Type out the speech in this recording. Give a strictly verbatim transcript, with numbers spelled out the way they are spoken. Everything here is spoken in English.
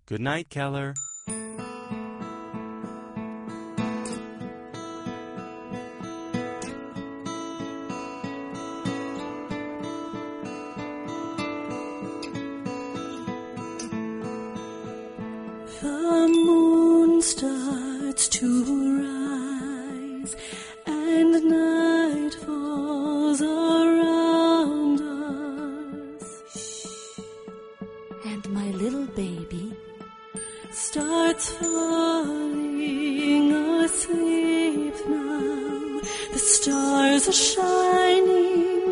Good night, Keller. The moon starts to rise, and night falls around us. And my little baby starts falling asleep now. The stars are shining